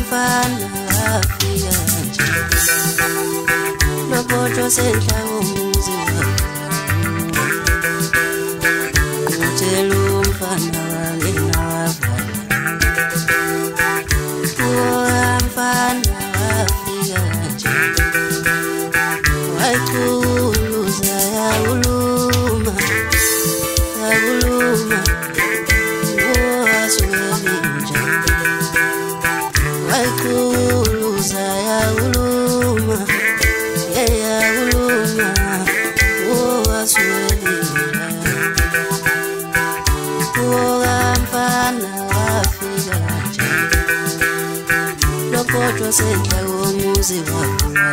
mfana wafika nje Lopoto senhla womuzi Utshela umfana wangena wavala mfana wafika nje Wayikhuluza yakuluma Waswelinja Wayikhuluza yakuluma yakuluma waswelinja Mfana wafika nje Lopoto senhla womuzi wavala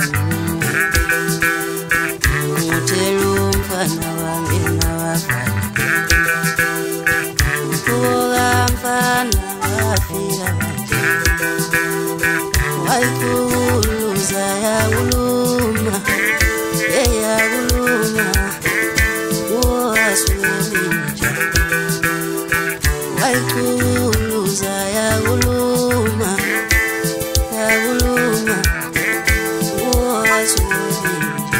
Utshela umfana wangena wavala Mfana wafika nje Wayikhuluza yakuluma yakuluma waswelinja Wayikhuluza yakuluma waswelinja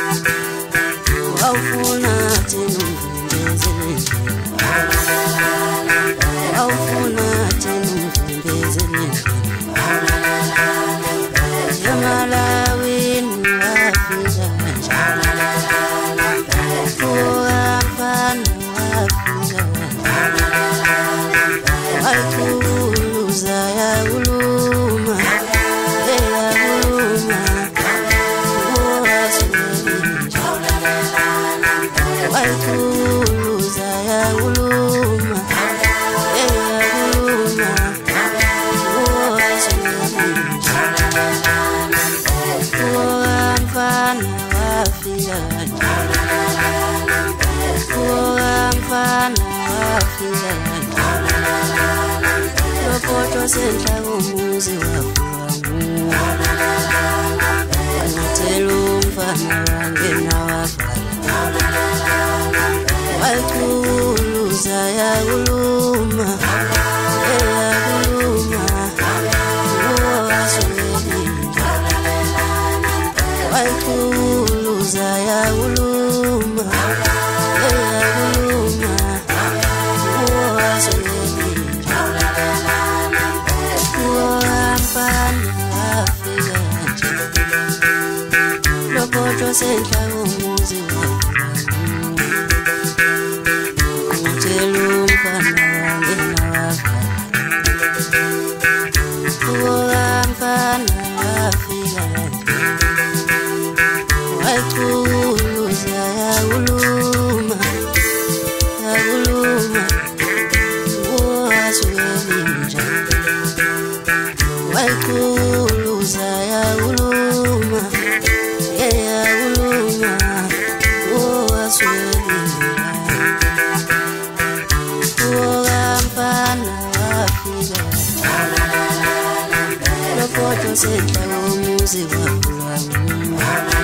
Wawufuna thina umvimbezele Wawufuna thina umvimbezele Yamalawini wafika nje Mfana wafika Wayikhuluza yakuluma yakuluma waswelinja Wayikhuluza yakuluma yakuluma waswelinja Mfana wafika nje Mfana wafika nje Lopoto senhla womuzi wavala Utshela umfana wangena wavala Wayikhuluza yakuluma yakuluma waswelinja Wayikhuluza yakuluma yakuluma waswelinja Mfana wafika nje Lopoto senhla womuzi wavala Utshela umfana wangena wavala Mfana wafika nje Wayikhuluza yakuluma yakuluma waswelinja Wayikhuluza yakuluma yakuluma waswelinja Mfana wafika Lopoto senhla womuzi wavala